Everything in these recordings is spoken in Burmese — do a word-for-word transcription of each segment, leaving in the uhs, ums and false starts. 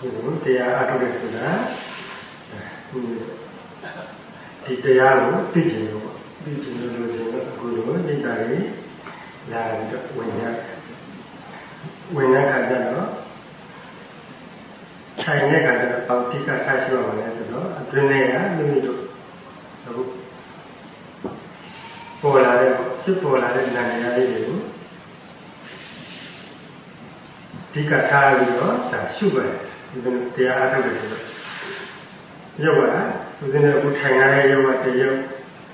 ကိုတရားအထုတ်တယ်ဆိုတာဒီတရားကိုသိကျင်လို့သိကျင်လို့လို့ဆိုတော့အခုလိုနိဗ္ဗာန်ကိုလာပြီးတော့ဝင်ရဝင်ရခါကျတော့ထိုင်တဲ့ခါကျတော့ပေါတိကထားရှိရမှာလဲဆိုတော့အတွင်းထဲကမိမိတို့အခုပေါ်လာတဲ့ဖြစ်ပေါ်လာတဲ့ဉာဏ်တရားလေးတွေကိုဒီကထားပြီးတော့ဒါရှုပါတယ်ဒီလိုတရားအထုတ်တယ်ဆိုတော့ရုပ်ကဦးဇင်းတို့အခုထိုင်ရတဲ့ရုပ်ကတရုပ်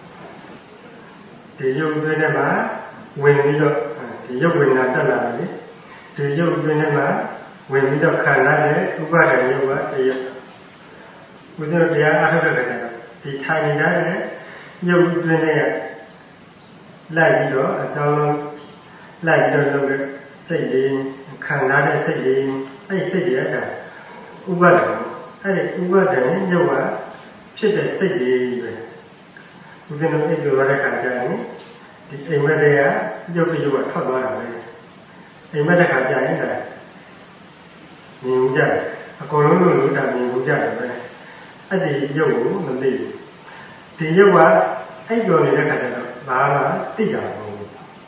ဒီရုပ်အတွင်းထဲမှာဝင်ပြီးတော့ဒီရုပ်ဝိညာဉ်တက်လာတယ်ဒီရုပ်အတွင်းထဲမှာဝင်ပြီးတော့ခံရတဲ့ဥပါဒဏ်ရုပ်ကတရုပ်ဦးဇင်းတို့တရားအထုတ်တဲ့အခါဒီထိုင်နေတဲ့ရုပ်အတွင်းထဲလိုက်ပြီးတော့အကြောင်းလုံးလိုက်ပြီးတော့လုပ်တဲ့စိတ်လေးခံရတဲ့စိတ်လေးအဲ့စိတ်တွေကဥပါဒဏ်အဲ့ဒီဥပါဒဏ်ရုပ်ကဖြစ်တဲ့စိတ်လေးပဲဦးဇင်းတို့အဲ့လိုရတဲ့ခါကျရင်ဒီအိမ်မက်တွေကရုပ်ကရုပ်ကထွက်သွားတာပဲအိမ်မက်တဲ့ခါကျရင်ဒါမြင်ကြတယ်အကုန်လုံးလို့လို့တာမြင်ကြတယ်ပဲအဲ့ဒီရုပ်ကိုမသိဘူးဒီရုပ်ကအဲ့လိုနေတဲ့ခါကျတော့ဘာမှသိတာမဟုတ်ဘူး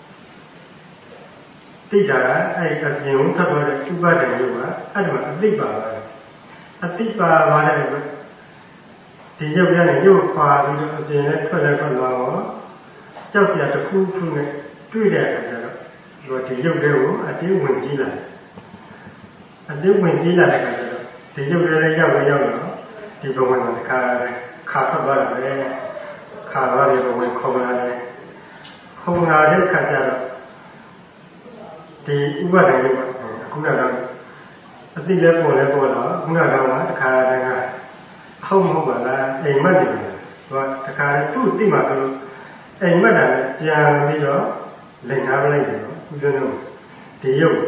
သိတာကအဲ့ဒီအပြင်ကိုထွက်သွားတဲ့ဥပါဒဏ်ရုပ်ကအဲ့ဒါအသိပါပဲအသိပါပါတဲ့ဒီရုပ်ရတဲ့ရုပ်ခွာပြီးတော့အပြင်နဲ့ထွက်လဲထွက်သွားတော့ကြောက်စရာတစ်ခုခုနဲ့တွေ့တဲ့အခါကျတော့ဒီရုပ်တွေကိုအတင်းဝင်ကြည့်လာအတင်းဝင်ကြည့်လာတဲ့အခါကျတော့ဒီရုပ်တွေလည်းရောက်ရောက်တော့ဒီဘဝမှာတစ်ခါခါထွက်သွားတာပဲခါသွားတဲ့ဘဝခုံလာတယ်ခုံလာတဲ့အခါကျတော့ဒီဥပါဒဏ်ရုပ်ကအခုကတော့အတိလည်းပေါ်လည်းပေါ်တော့ခုနကတော့တစ်ခါတည်းကဟုတ်မဟုတ်ပါလားအိမ်မက်တယ်သူကတစ်ခါတည်းသူ့တိမှဆိုလို့အိမ်မက်တာလည်းပြန်ပြီးတော့လင်ကားလိုက်တယ်နော်ဦးဇင်းတို့ဒီရုပ်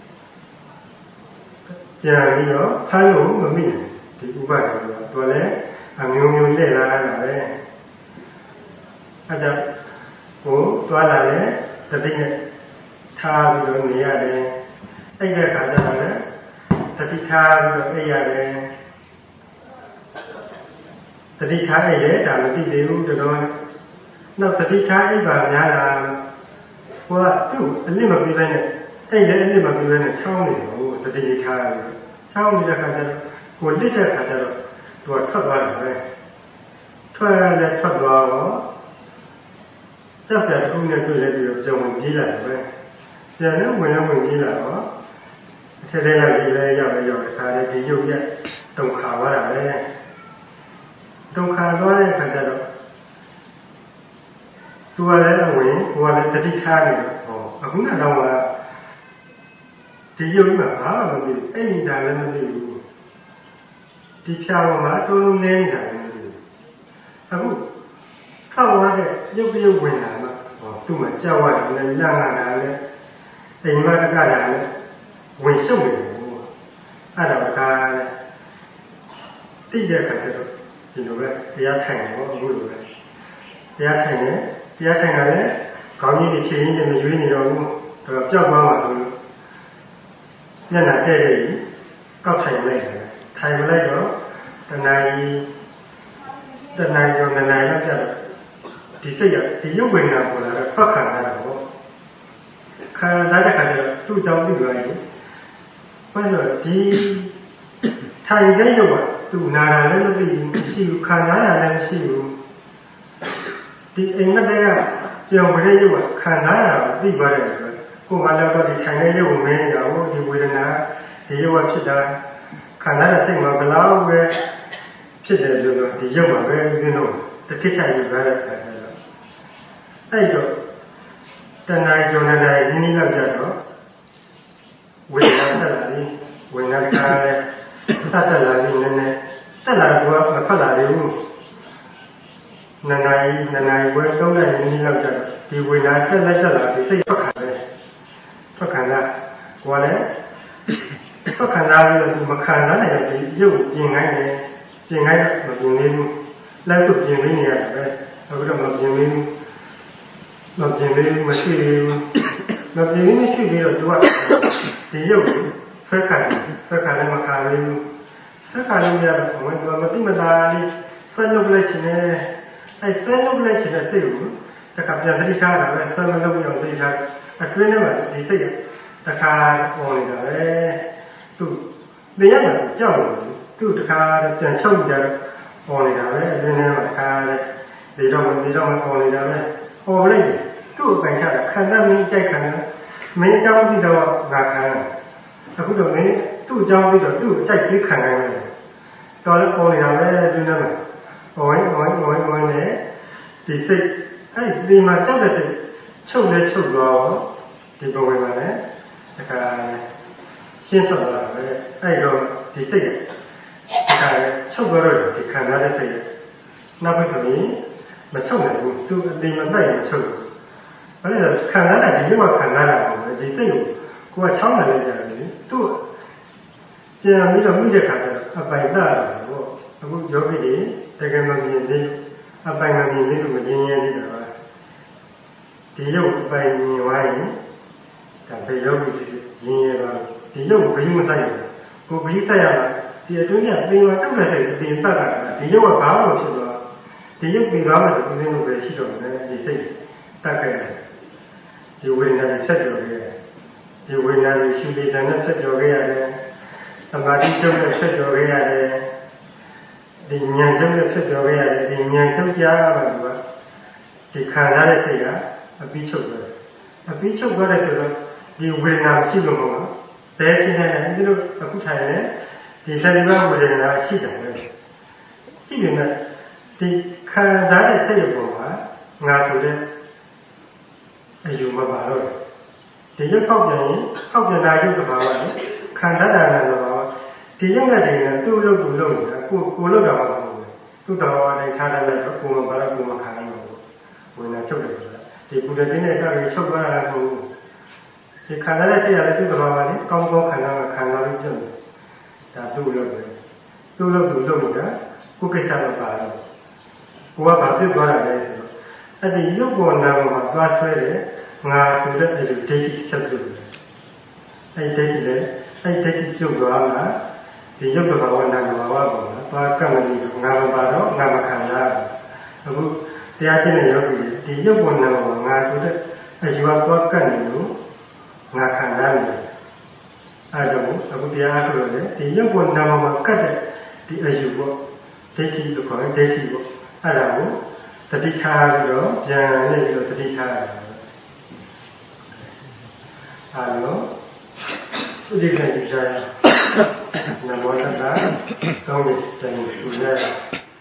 ပြန်ပြီးတော့ဖမ်းလို့မမိဘူးဒီဥပါဒ်ကသူလည်းအမျိုးမျိုးလက်လာတာပဲအဲဒါကိုသွားလာတဲ့တတိနဲ့ထားပြီးတော့နေရတယ်အဲ့တဲ့ခါကျတော့လည်းတတိထားပြီးတော့အိပ်ရတယ်တတိထားအိပ်ရဲဒါမသိသေးဘူးတော်တော်နောက်တတိထားအိပ်ပါများလားဟိုကသူ့အလစ်မပြီးပဲနဲ့အိပ်ရဲအလစ်မပြီးပဲနဲ့ချောင်းနေတယ်ဟိုတတိထားပြီးချောင်းနေတဲ့ခါကျတော့ကိုလစ်တဲ့ခါကျတော့သူကထွက်သွားတယ်ပဲထွက်ရတဲ့ထွက်သွားတော့ကြောက်စရာတစ်ခုနဲ့တွေ့လဲပြီးတော့ကြောင်ဝင်ပြေးလာတယ်ပဲပြန်လည်းဝင်လည်းဝင်ပြေးလာတော့အထက်ထဲကဒီလဲရောက်လဲရောက်တခါလေဒီရုပ်ရက်တုံခါသွားတာပဲတုံခါသွားတဲ့ခါကျတော့သူကလည်းအဝင်ဟိုကလည်းတတိထားနေတော့ဟောအခုကတော့ကဒီရုပ်ကဘာမှမသိဘူးအဲ့ဒီဒါလည်းမသိဘူးဒီဖြာပေါ်မှာအလုံးလုံးနေတာလည်းမသိဘူးအခုခောက်သွားတဲ့ရုပ်ရုပ်ဝင်လာမှဟောသူ့မှာကြောက်ရတယ်လည်းညံ့လာတာလည်းအိမ်မက်ကကတာလည်းဝင်ရှုပ်နေတယ်အဲ့ဒါကလည်းတိတဲ့ခါကျတော့ဒီလိုပဲတရားထိုင်တယ်ပေါ့အခုလိုပဲတရားထိုင်တယ်တရားထိုင်တာလည်းခေါင်းကြီးတွေခြေရင်းတွေမရွေးနေတော့ဘူးတော့ပျောက်သွားမှဆိုလို့ညနာတဲ့တဲ့ကြီးကောက်ထိုင်လိုက်တယ်ထိုင်လိုက်တော့တဏှာကြီးတဏှာရောတဏှာရောပြတော့ဒီစိတ်ရဒီရုပ်ဝိညာဉ်ပေါ်လာတော့ဖတ်ခံရတာပေါ့ခံရတဲ့ခါကျတော့သူ့ကြောင့်ပြီးသွားရင်ဘာလို့ဒီထိုင်တဲ့ရုပ်ကသူ့နာတာလည်းမသိဘူးမရှိဘူးခံရတာလည်းမရှိဘူးဒီအိမ်မက်တွေကကြောင်ဝိရုပ်ကခံရတာကိုသိပါတယ်ဆိုတော့ကိုယ်ကလည်းတော့ဒီထိုင်တဲ့ရုပ်ကိုမင်းနေတာဟုတ်ဒီဝေဒနာဒီရုပ်ကဖြစ်တာခံရတဲ့စိတ်မှာဘလောက်ပဲဖြစ်တယ်လို့တော့ဒီရုပ်မှာပဲဦးဇင်းတို့တစ်ထစ်ချယူရတဲ့အခါကျတော့အဲ့တော့တဏှာကြောင့်လည်းနည်းနည်းလောက်ကြတော့ဝေဒနာတက်လာပြီဝေဒနာကလည်းတက်တက်လာပြီနည်းနည်းတက်လာတော့မဖတ်လာဘူးနန္ဒာယီနန္ဒာယီဝဲသုံးတဲ့နည်းနည်းလောက်ကြတော့ဒီဝေဒနာတက်လက်တက်လာပြီစိတ်ထွက်ခါပဲထွက်ခါကကိုယ်လည်းထွက်ခါလာပြီးမခံနိုင်တဲ့ဒီရုပ်ပြင်ခိုင်းတယ်ပြင်ခိုင်းမပြင်သေးဘူးလက်စုပ်ပြင်နေရတယ်ပဲအခုတော့မပြင်သေးဘူးမပြင်သေးဘူးမရှိသေးဘူးမပြင်သေးမရှိသေးတော့သူကဒီရုပ်ဆွဲခါဆွဲခါလည်းမခါသေးဘူးဆက်ခါလို့မရတော့ဘယ်လိုမတိမတာလေးဆွဲလုပ်လိုက်ခြင်းနဲ့အဲဆွဲလုပ်လိုက်ခြင်းနဲ့စိတ်ကိုတခါပြန်သတိထားတာပဲဆွဲမလုပ်ပြီးအောင်သတိထားအတွင်းထဲမှာဒီစိတ်ကတခါပေါ်နေတာပဲသူနေရာမှာကြောက်နေသူတခါပြန်ချုပ်ကြတော့ပေါ်နေတာပဲအတွင်းထဲမှာတခါလေတော့လေတော့ပေါ်နေတာပဲပေါ်လိုက်သူ့အပိုင်ချတာခံတတ်မင်းကြိုက်ခံတယ်မင်းအကြောင်းပြီးတော့ငါခံအခုတော့မင်းသူ့အကြောင်းပြီးတော့သူ့အကြိုက်ပြီးခံနိုင်တယ်တော်လည်းပေါ်နေတာပဲအတွင်းထဲမှာပေါ်ရင်ပေါ်ရင်ပေါ်ရင်ပေါ်နေဒီစိတ်အဲ့ဒီမှာကြောက်တဲ့စိတ်ချုပ်လဲချုပ်သွားဒီပုံဝင်ပါလေဒါကရှင်းသွားတာပဲအဲ့တော့ဒီစိတ်ဒါကချုပ်သွားတော့ဒီခံရတဲ့စိတ်နောက်ပြီးဆိုရင်မချုပ်နိုင်ဘူးသူအတိမတိုက်မချုပ်ဘူးဘာလဲခံရတာဒီလိုမှခံရတာပေါ့ဒီစိတ်ကိုကိုကချောင်းတယ်လေကြာတယ်သူ့ကျန်ပြီးတော့မှုချက်ခါတော့အပိုင်တာပေါ့အခုယောဂီတွေတကယ်မမြင်သေးအပိုင်မမြင်သေးလို့မကျင်ရသေးတာပါဒီရုပ်အပိုင်မြင်သွားရင်ဒါပဲယောဂီတွေရင်းရတော့ဒီရုပ်ဘီးမဆိုင်ဘူးကိုဘီးဆက်ရတာဒီအတွင်းကပင်ဝတောက်တဲ့စိတ်အပြင်တတ်တာဒီရုပ်ကဘာလို့ဖြစ်သွားဒီရုပ်ပင်ကားမှာဒီလိုမျိုးပဲရှိတော့တယ်ဒီစိတ်တတ်ခဲ့တယ်ဒီဝိညာဉ်နဲ့ဆက်ကြော်ခဲ့တယ်ဒီဝိညာဉ်ကိုရှိပြီးတဲ့နဲ့ဆက်ကြော်ခဲ့ရတယ်သမာဓိချုပ်နဲ့ဆက်ကြော်ခဲ့ရတယ်ဒီဉာဏ်ချုပ်နဲ့ဆက်ကြော်ခဲ့ရတယ်ဒီဉာဏ်ချုပ်ကြားရတာကဒီခံရတဲ့စိတ်ကအပြီးချုပ်သွားတယ်အပြီးချုပ်သွားတဲ့ဆိုတော့ဒီဝိညာဉ်ရှိလို့မဟုတ်ဘူးဘယ်ဖြစ်နေလဲဒီလိုအခုထိုင်နေဒီသတိပ္ပဝိညာဉ်ရှိတယ်ပဲရှိနေတယ်ဒီခံစားတဲ့စိတ်ပေါ်မှာငါဆိုတဲ့အယူမပါတော့ဒီရုပ်ပေါက်ပြန်ရင်ပေါက်ပြန်တာရုပ်တစ်ပါးပါလေခံစားတာလည်းတော့ဒီရုပ်နဲ့ဒီနဲ့သူ့လုပ်သူ့လုပ်နေတာကိုကိုလုပ်တာမဟုတ်ဘူးသူ့တော်တိုင်းထားတယ်တော့ကိုမပါတော့ကိုမခံနိုင်ဘူးဝင်လာချုပ်တယ်ဆိုတာဒီပူတဲ့တင်းနဲ့တာတွေချုပ်သွားတာကိုဒီခံစားတဲ့စိတ်ရတယ်သူ့တော်ပါလေကောင်းကောင်းခံစားမှခံစားပြီးကျုပ်ဒါသူ့လုပ်တယ်သူ့လုပ်သူ့လုပ်နေတာကိုကိစ္စတော့ပါတော့ကိုကဘာဖြစ်သွားတာလဲဆိုတော့အဲ့ဒီရုပ်ပေါ်နာမ်မှာသွားဆွဲတယ်ငါဆိုတဲ့အဲ့ဒီဒိဋ္ဌိဆက်ပြုတ်အဲ့ဒီဒိဋ္ဌိလေအဲ့ဒီဒိဋ္ဌိပြုတ်သွားမှာဒီရုပ်တဘာဝနာမ်ဘာဝပေါ်မှာသွားကပ်မပြီးငါမပါတော့ငါမခံရဘူးအခုတရားကျင့်တဲ့ယောဂီဒီရုပ်ပေါ်နာမ်မှာငါဆိုတဲ့အယူအသွားကပ်နေလို့ငါခံရတယ်အဲ့ဒါကိုအခုတရားအားထုတ်လို့လေဒီရုပ်ပေါ်နာမ်မှာကပ်တဲ့ဒီအယူပေါ့ဒိဋ္ဌိလို့ခေါ်တယ်ဒိဋ္ဌိပေါ့အဲ့ဒါကိုတတိထားပြီးတော့ပြန်နေပြီးတော့တတိထားရတယ်အားလုံးသူဒီကနေ့ကြာနမောတတ္တကောင်းတဲ့စံကိုယူရ